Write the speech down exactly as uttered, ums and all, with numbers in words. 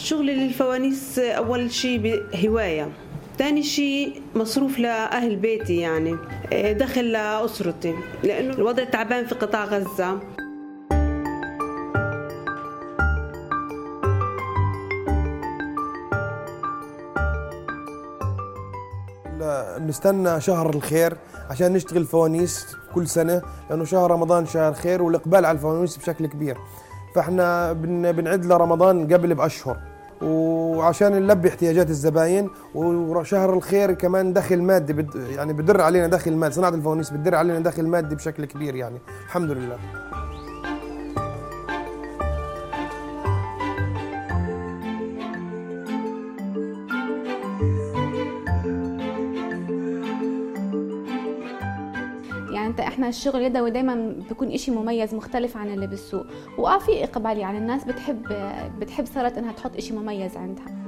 شغلي للفوانيس أول شيء هواية، ثاني شيء مصروف لأهل بيتي، يعني دخل لأسرتي لأنه الوضع تعبان في قطاع غزة. بنستنى شهر الخير عشان نشتغل فوانيس كل سنة، لأنه شهر رمضان شهر خير والإقبال على الفوانيس بشكل كبير، فإحنا بنعد لرمضان قبل بأشهر وعشان نلبي احتياجات الزباين، وشهر الخير كمان دخل مادي بد يعني بدر علينا دخل مادي، صناعة الفوانيس بدر علينا دخل مادي بشكل كبير يعني الحمد لله. يعني انت احنا الشغل اليدوي دايما بيكون اشي مميز مختلف عن اللي بالسوق، واه في اقبال، يعني الناس بتحب بتحب صارت انها تحط اشي مميز عندها.